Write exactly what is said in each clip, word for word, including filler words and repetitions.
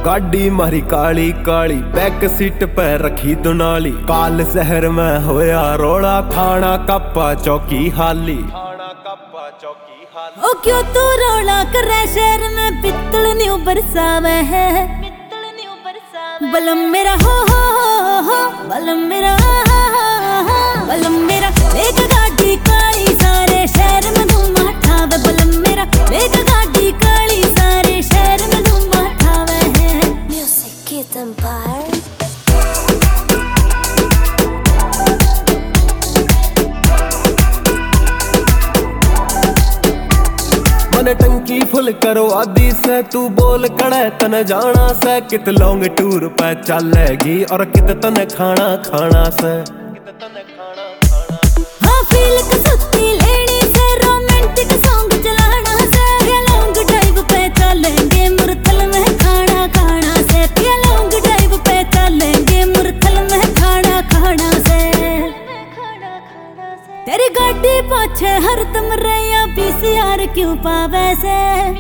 गाड़ी मारी Kali Kali, back seat पे रखी दुनाली। काल शहर में होया रोड़ा, खाना कप्पा चौकी हाली। खाना कप्पा चौकी हाली। ओ क्यों तू रोड़ा करे, शहर में पित्तल न्यू बरसावे है। पित्तल न्यू बरसावे बलम मेरा हो हो हो हो, बलम मेरा बलम मेरा। एक गाड़ी काली सारे शहर में धूम उठावे, बलम मेरा। एक गाड़ी काली सारे शहर में धूम उठावे है। म्यूजिक की तंपार मन टंकी फुल करो आदि से, तू बोल कड़े तन जाना से। कित लॉन्ग टूर पे चलेगी और कित तन खाना खाना से। हाँ फील कसुती लेनी से, रोमांटिक सॉन्ग चलाना से। लॉन्ग ड्राइव पे चलेंगे मुरथल में खाना खाना से। लॉन्ग ड्राइव पे चलेंगे मुरथल में खाना खाना से। तेरी गाड़ी पीछे हरदम रैया, पीसीआर क्यों पावे से।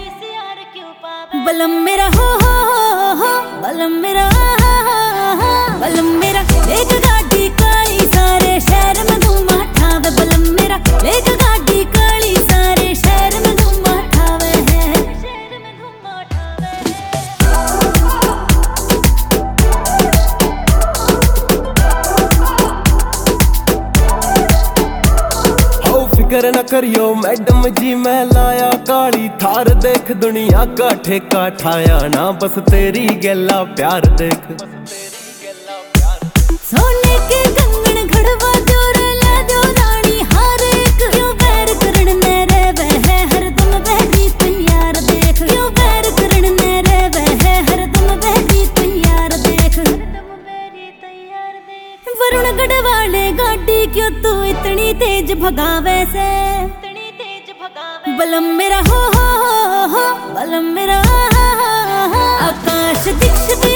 बलम मेरा हो हो हो हो, बलम मेरा बलम मेरा। एक गाड़ी काली सारे शहर में धूम उठावे, बलम मेरा। एक गाड़ी काली सारे शहर में धूम उठावे है। शहर में धूम उठावे है। हो फिक्र न करियो मैडम जी, मैं लाया काली थार। देख दुनिया का ठेका ठाया ना, बस तेरी गैला प्यार देख। सोने के कंगन घड़वा जोर ला दो रानी हर एक। क्यों बैर करण मेरे वह हरदम बहती तैयार देख। क्यों बैर करण मेरे वह हरदम बहती तैयार देख। वरुण गढ़वाले गाड़ी क्यों तू इतनी तेज भगावे से। इतनी तेज भगावे बलम मेरा हो हो हो हो, बलम मेरा। आकाश दीक्षित